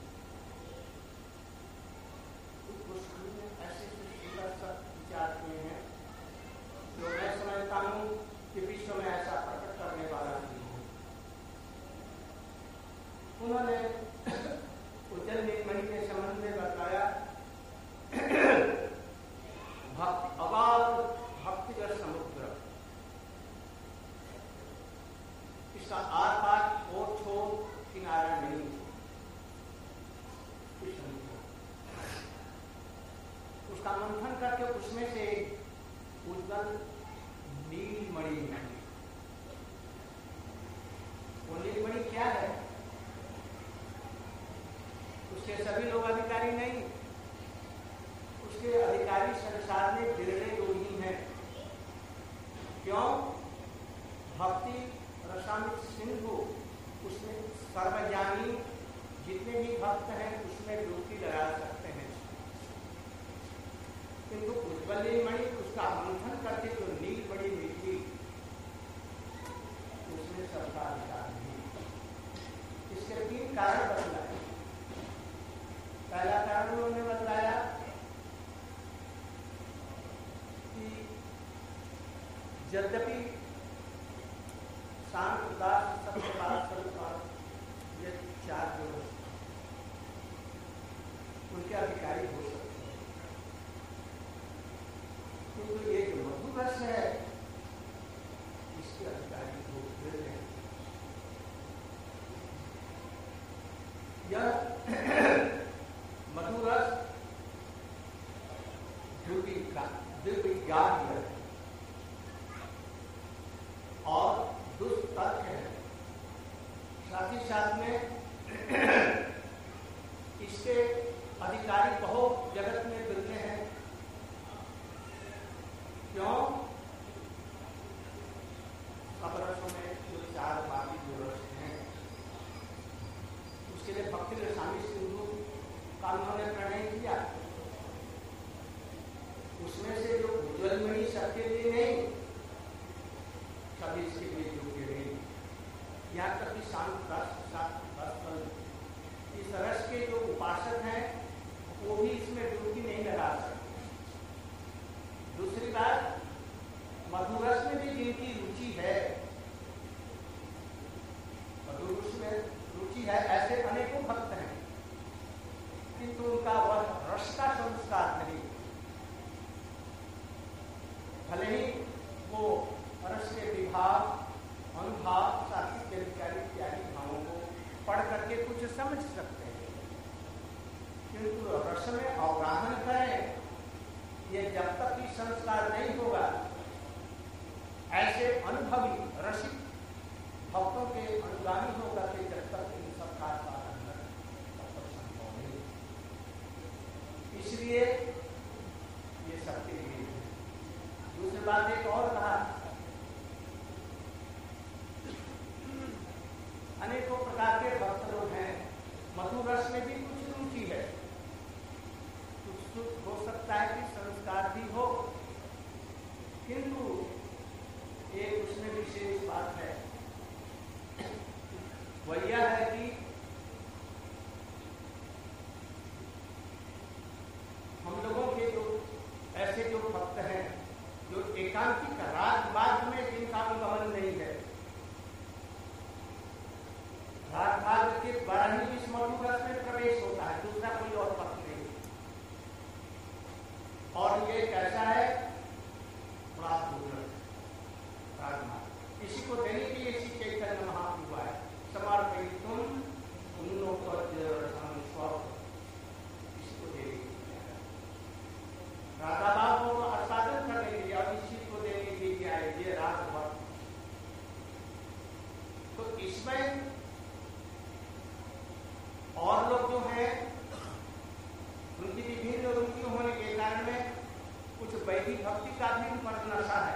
में ऐसे सुंदर सब विचार किए हैं जो मैं समझता हूँ कि विश्व में ऐसा प्रकट करने वाला नहीं है। उन्होंने उज्ज्वलिनी मणि के संबंध में बताया भक्ति अबाध भक्तिगत समुद्र, इसका आर पार और छोर किनारा नहीं, उसका मंथन करके उसमें से उज्ज्वल नीलमणि निकली। वो नीलमणि क्या है? उसके सभी लोग अधिकारी नहीं, उसके अधिकारी संसार में बिरले लोग ही हैं। क्यों? भक्ति रसामृत सिंधु उसमें सर्वज्ञानी जितने भी भक्त हैं उसमें डुबकी लगा सकते हैं, किंतु उज्ज्वलिनी मणि उसका मंथन करके जो नीलमणि निकली उसमें सबका अधिकार नहीं। इसके तीन कारण बतलाए। पहला कारण उन्होंने बतलाया कि यद्यपि शांत उदास सत्यपाल स्वरूपाल ये चार जो उनके अधिकारी हो सकते हैं, किंतु ये जो मधुर रस है इसके अधिकारी हो गए हैं। यह मधुर रस दुर्विज्ञान है और दुष्तर्क है, साथ ही साथ में इसके अधिकारी बहुत जगत में मिलते हैं। क्यों? सब रसों में जो चार बाकी जो रस हैं उसके लिए भक्ति रसामी सिंधु का उन्होंने प्रणय किया। उसमें से जो उज्ज्वलिनी सबके लिए नहीं, सभी इसके लिए योग्य नहीं। यहाँ तक कि शांत रस इस रस के जो उपासक हैं वो भी इसमें डुबकी नहीं लगा सकते। दूसरी बात, मधुर रस में भी जिनकी रुचि है, मधुर रस में रुचि है, ऐसे अनेकों भक्त हैं, किंतु उनका वह रस का संस्कार नहीं। भले ही वो रस के विभाव, अनुभाव, सात्विक इत्यादि भावों को पढ़ करके कुछ समझ सकते हैं, किंतु रस में अवगाहन करें ये जब तक ही संस्कार नहीं होगा, ऐसे अनुभवी रसिक भक्तों के अनुगामी होगा कि जब तक इन सब का अंदर संभव नहीं। इसलिए ये सबके लिए। दूसरी बात एक और कहा, अनेकों प्रकार के भक्त लोग हैं, मधुर रस में भी कुछ रुचि है, कुछ हो सकता है कि संस्कार भी हो, किंतु एक उसमें विशेष बात है, वह यह है कि उनकी विभिन्न रुचि होने के कारण में कुछ वैदिक भक्ति का भी उन पर नशा है,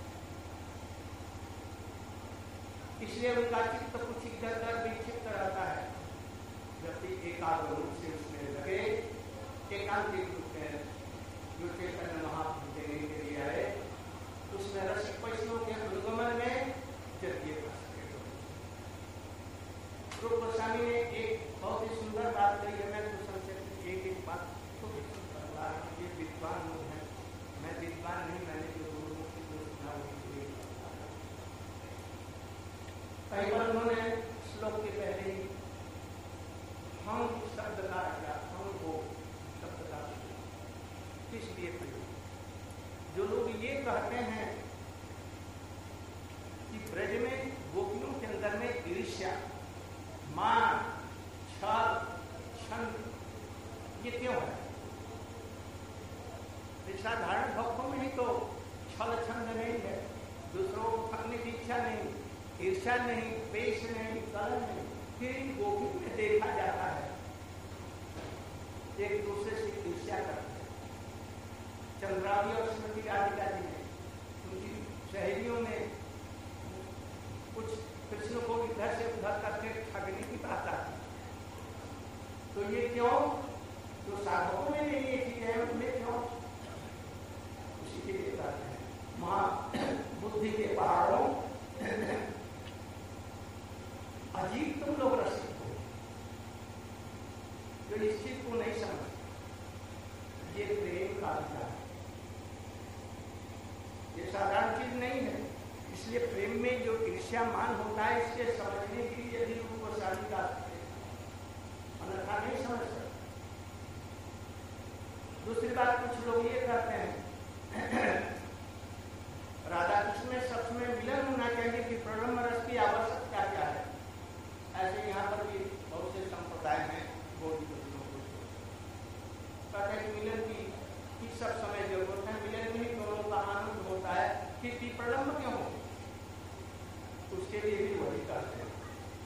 इसलिए उनका चित्त कुछ इधर उधर विक्षिप्त रहता है। जबकि एकाग्र रूप से उसमें लगे, एकांतिक रूप में जो चैतन्य महाप्रभु देने के लिए आए, उसमें रसिक वैष्णव के अनुगमन में जरिए कर सके। रूप गोस्वामी ने एक बहुत ही सुंदर बात कही है। मैं तो संक्षेप एक एक बात तो ये विद्वान लोग हैं, मैं विद्वान नहीं, मैंने जो गुरु की जो सुना वो कई बार उन्होंने श्लोक के पहले ही हम शब्द का या हम को शब्द का किस लिए प्रयोग। जो लोग ये कहते हैं कि ब्रज में गोपियों के अंदर में ईर्ष्या, मान, छल, छंद, ये क्यों है? साधारण भक्तों में ही तो छल छंद नहीं है, दूसरों को ठगने की इच्छा नहीं, ईर्ष्या नहीं, द्वेष नहीं, कलह नहीं, फिर इन गोपियों में देखा जाता है एक दूसरे से ईर्ष्या करते हैं। चंद्रावली और श्रीमती राधिका जी ने उनकी सहेलियों में कुछ कृष्ण को इधर से उधर करके ठगने की बात आती। तो ये क्यों? जो साधकों में ये चीज है उनमें क्यों? उसी के लिए कहते हैं महा बुद्धि के पहाड़ों अजीब तुम लोग रसिक हो, जो इस चीज को नहीं समझते। ये प्रेम का अधिकार है, ये साधारण चीज नहीं है। इसलिए प्रेम में जो ईर्ष्या मान होता है, इसके समझने के लिए यदि रूप गोस्वामी का अन्यथा नहीं समझ सकते। दूसरी बात, कुछ लोग ये कहते हैं राधा कृष्ण में सब समय मिलन होना चाहिए कि प्रलम्ब रस की आवश्यकता क्या है। ऐसे यहाँ पर भी बहुत से संप्रदाय हैं, कहते हैं मिलन की कि सब समय जरूरत है, मिलन में ही दोनों का आनंद होता है, कि प्रलम्ब क्यों हो? उसके लिए भी वही कहते हैं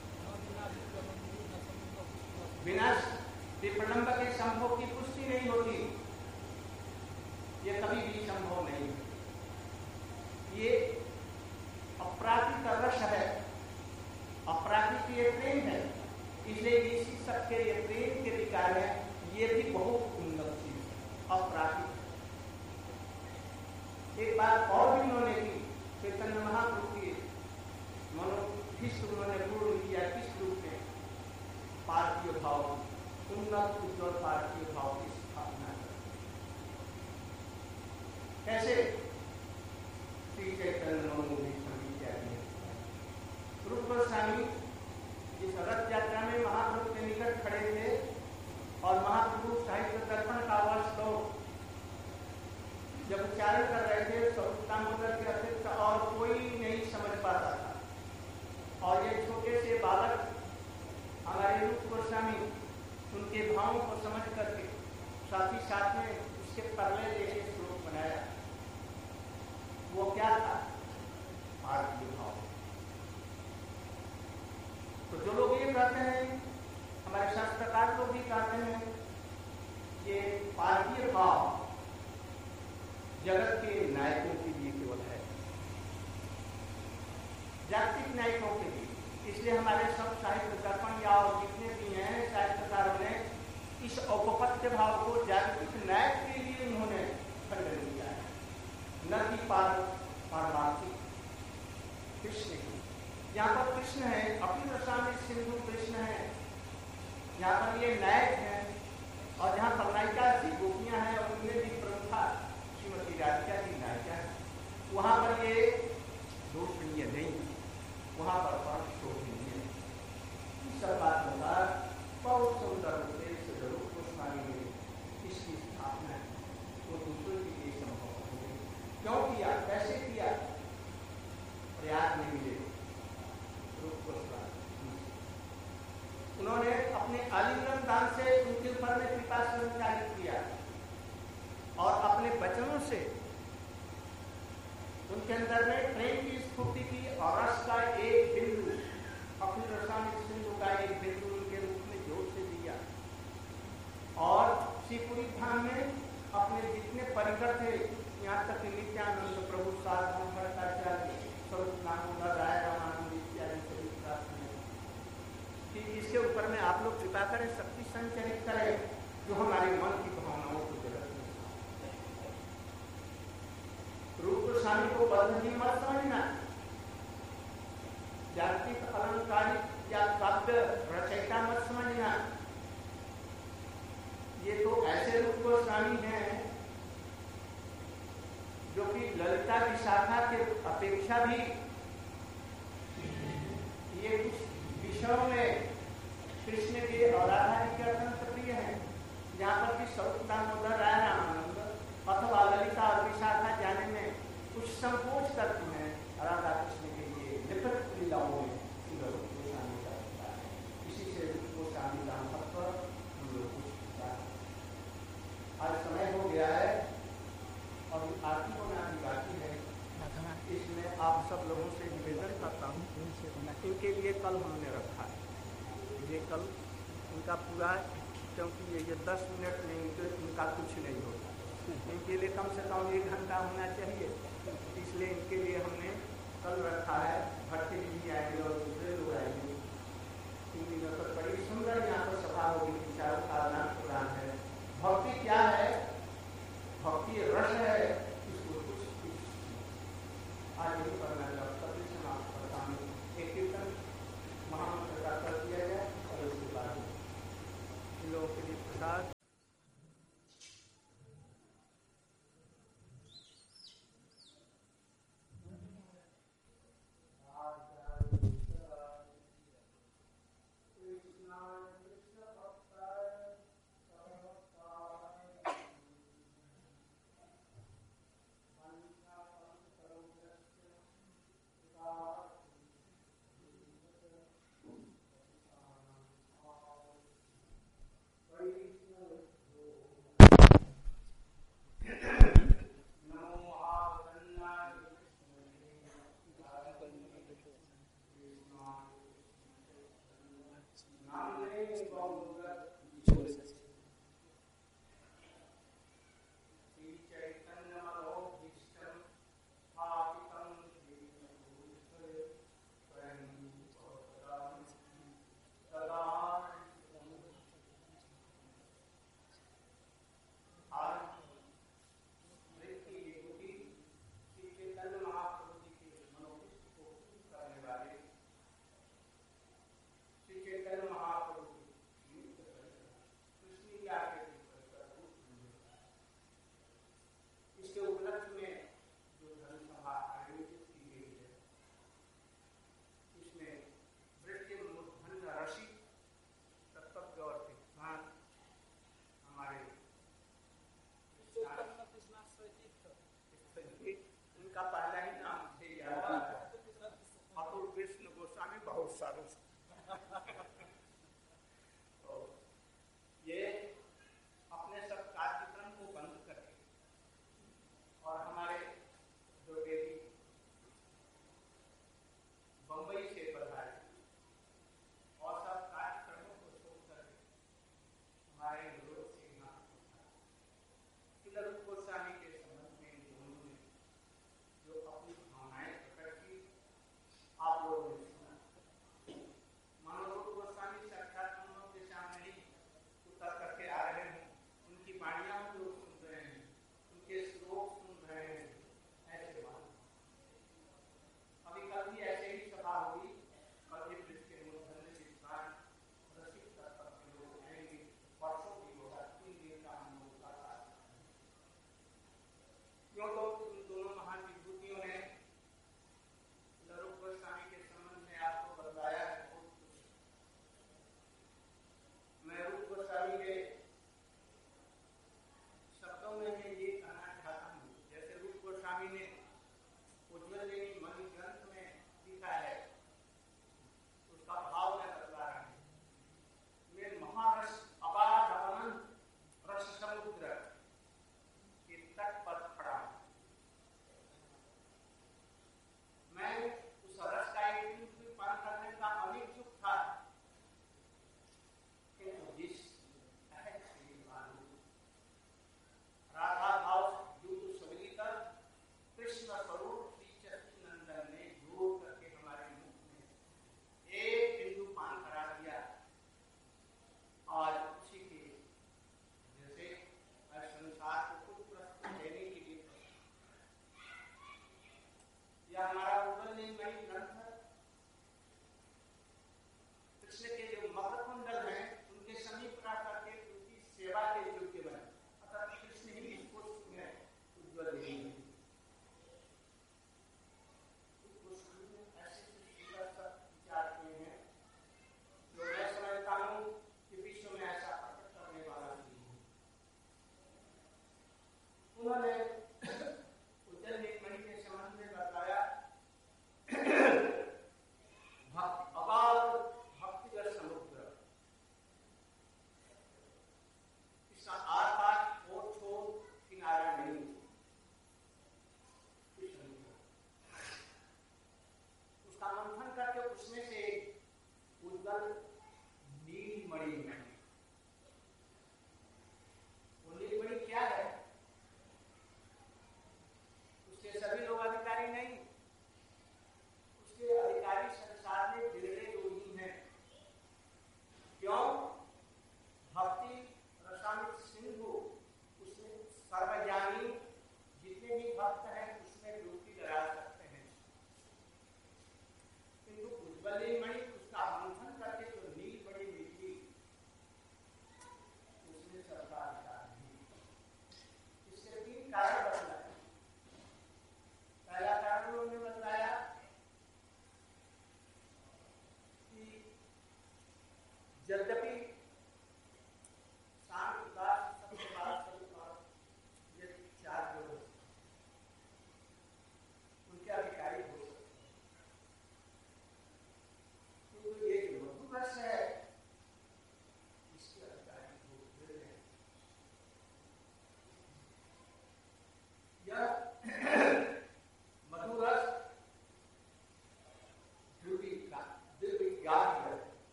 विनाश विप्रलंब के संभव की पुष्टि नहीं होती, ये कभी भी संभव नहीं है। ये अपराधिक रस है, अपराधिक ये प्रेम है, इसलिए इसी सबके ये प्रेम के विकार है। ये भी बहुत उन्नत चीज है, अपराधिक। एक बात और भी उन्होंने की, चैतन्य महाप्रभु की मनोभिष्ट उन्होंने पूर्ण किया। किस रूप में? पार्थिव भाव, उन्नत उज्ज्वल पार्थिव भाव की स्थापना कर। कैसे? श्री चैतन्य रूप गोस्वामी जिस रथ यात्रा में महाप्रभु के निकट खड़े थे और महाप्रभु साहित्य दर्पण का वर्ष दो जब उच्चारण कर रहे थे, दामोदर के अतिरिक्त और कोई नहीं समझ पाता था। और ये छोटे से बालक हमारे रूप गोस्वामी उनके भावों को समझ करके साथ ही साथ में उसके परले जैसे श्लोक बनाया। वो क्या था? पार्थिव भाव। तो जो लोग ये कहते हैं, हमारे शास्त्रकार लोग भी कहते हैं, ये पार्थिव भाव जगत के नायकों के लिए केवल है, जागतिक नायकों के लिए। इसलिए हमारे सब साहित्य दर्पण या और जितने भी हैं साहित्यकारों ने इस औपपत्य भाव को जागतिक नायक के लिए उन्होंने खंडन किया है, न कि पारमार्थिक कृष्ण की। यहाँ पर कृष्ण है, अपनी रसा में सिंधु कृष्ण है, यहाँ पर ये नायक है। और जहाँ पर नायिका थी गोपियां हैं और उनमें भी प्रमुखा श्रीमती राधिका की नायिका है, वहाँ पर ये दोषणीय नहीं, वहाँ पर परम शोभनीय है। सब बात होगा बहुत सुंदर उद्देश्य से जरूर गोस्वामी ने इसकी स्थापना वो दूसरों के लिए संभव हो गई। क्यों किया? कैसे किया? प्रयास नहीं मिले रूप गोस्वामी। उन्होंने अपने आलिंगन दान से उनके ऊपर में कृपा संचालित किया और अपने वचनों से उनके अंदर में प्रेम की स्फूर्ति की और रस का एक बिंदु, अपनी रसायनिक सिंधु का एक बिंदु उनके रूप में जोर से दिया और शिवपुरी धाम में अपने जितने परिकर थे, यहाँ तक कि नित्यानंद प्रभु साधन भट्टाचार्य, स्वरूप दामोदर राय, रामानंद इत्यादि सभी कि इसके ऊपर में आप लोग कृपा करें, शक्ति संचरित करें जो हमारे मन की भावनाओं को जगत में। रूप स्वामी को बंधनी मत समझना, जागतिक अलंकारिक या काव्य रचयिता मत समझना। ये तो ऐसे रूप गोस्वामी हैं जो कि ललिता विशाखा के अपेक्षा भी ये कुछ विषयों में कृष्ण के और राधा जी के अत्यंत प्रिय हैं, जहाँ पर कि स्वरूप दामोदर राय रामानंद अथवा ललिता और विशाखा जाने में कुछ संकोच करती हैं। राधा कृष्ण के लिए निपट लीलाओं में गोस्वामी का होता है, इसी से गोस्वामी का महत्व हम लोग को सीखता है। आज समय हो गया है और आरती होना भी बाकी है, इसमें आप सब लोगों से निवेदन करता हूँ, इनके लिए कल हमने रखा है, ये कल उनका पूरा, क्योंकि ये, ये दस मिनट में इनके इनका कुछ नहीं होता, इनके लिए कम से कम एक घंटा होना चाहिए, इसलिए इनके लिए हमने कल रखा है। भट्टी जी आएंगे और दूसरे लोग आएंगे, तीन दिनों तक बड़ी सुंदर यहाँ पर सभा होगी, विचारों का आदान प्रदान है। भक्ति क्या है? भक्ति रस है, इसको कुछ आज यही पढ़ना है। सभी समाप्त करता हूँ, एक कीर्तन महामंत्र का कर दिया जाए और उसके बाद इन लोगों के लिए प्रसाद। जो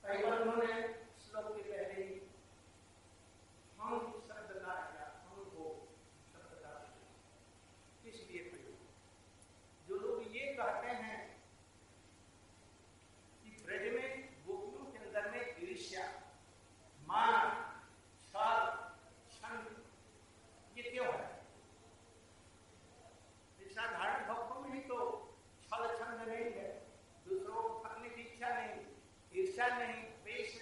कई बार उन्होंने श्लोक के पहले ही हम शब्द का या हम को शब्द का इसलिए प्रयोग। जो लोग ये कहते हैं कि ब्रज में गोपियों के अंदर में ईर्ष्या, मान, छल, छंद, ये क्यों है? साधारण भक्तों में ही तो छल छंद नहीं है, दूसरों को ठगने की इच्छा नहीं, ईर्ष्या नहीं, द्वेष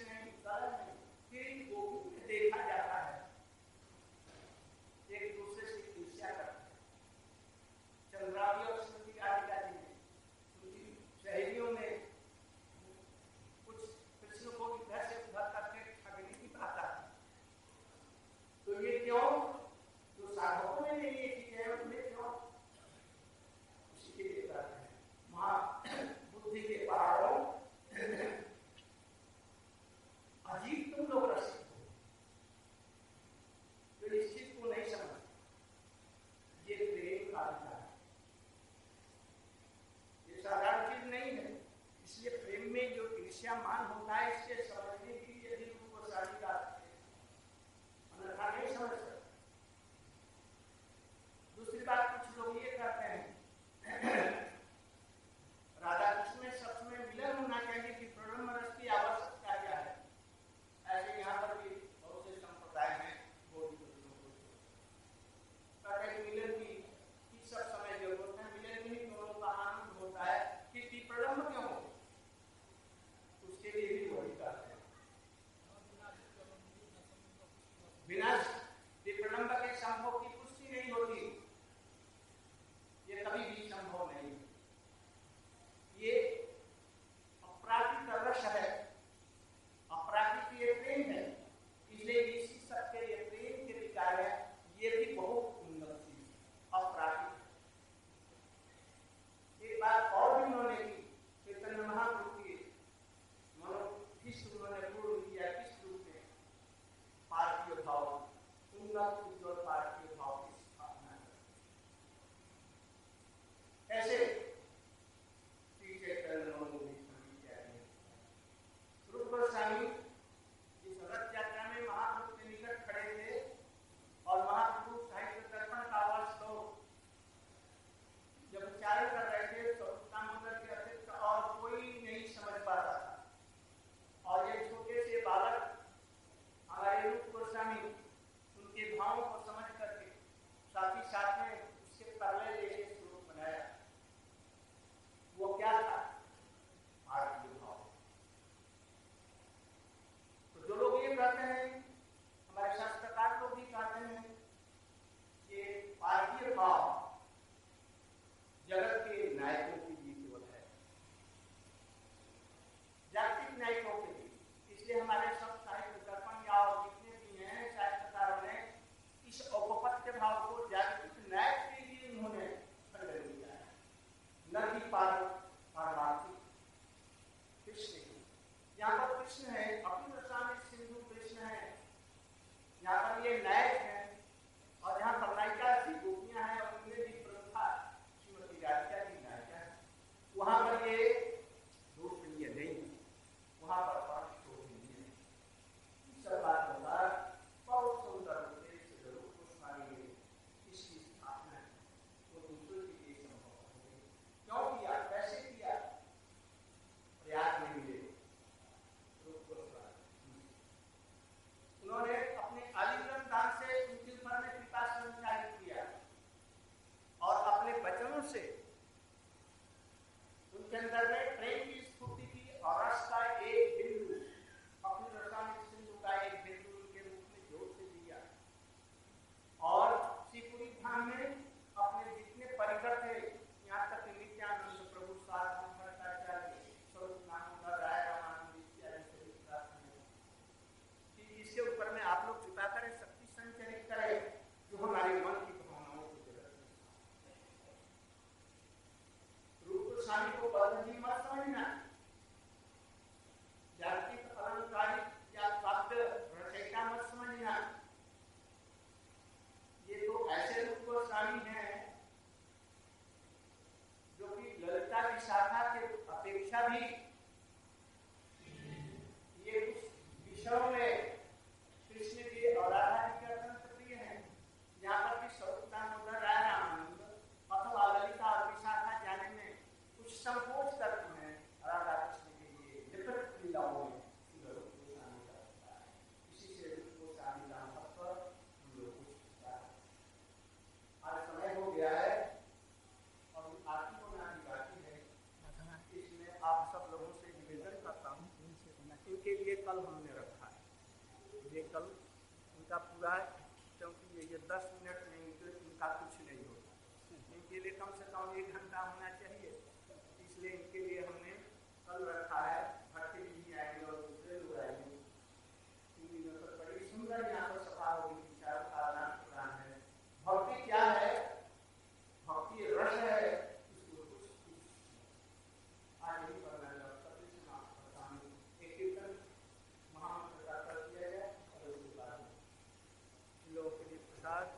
केवल उनका पूरा, क्योंकि ये, ये दस मिनट में इनके- इनका कुछ नहीं होता, इनके लिए कम से